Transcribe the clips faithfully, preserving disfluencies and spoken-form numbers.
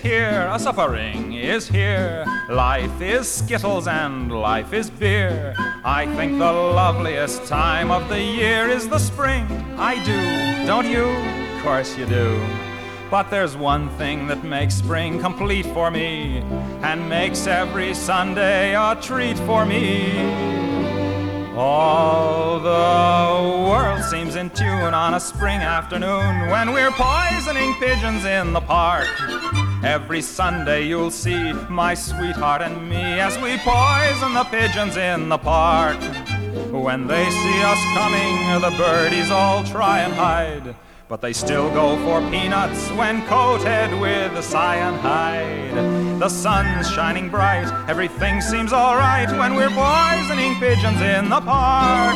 here, a suppering is here. Life is skittles and life is beer. I think the loveliest time of the year is the spring. I do, don't you? Of course you do. But there's one thing that makes spring complete for me, and makes every Sunday a treat for me. All the world seems in tune on a spring afternoon when we're poisoning pigeons in the park. Every Sunday you'll see my sweetheart and me as we poison the pigeons in the park. When they see us coming, the birdies all try and hide, but they still go for peanuts when coated with cyanide. The sun's shining bright, everything seems all right when we're poisoning pigeons in the park.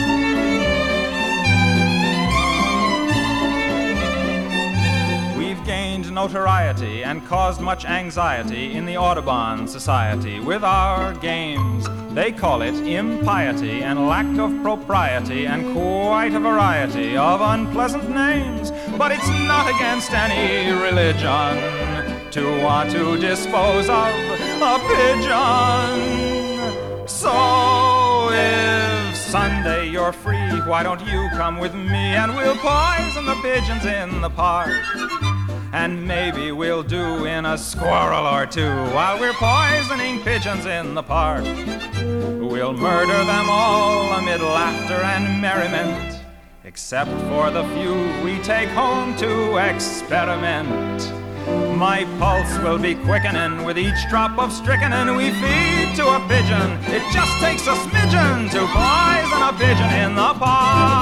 We've gained notoriety and caused much anxiety in the Audubon Society with our games. They call it impiety and lack of propriety and quite a variety of unpleasant names. But it's not against any religion to want to dispose of a pigeon. So if Sunday you're free, why don't you come with me and we'll poison the pigeons in the park? And maybe we'll do in a squirrel or two while we're poisoning pigeons in the park. We'll murder them all amid laughter and merriment, except for the few we take home to experiment. My pulse will be quickening with each drop of strychnine we feed to a pigeon. It just takes a smidgen to poison a pigeon in the park.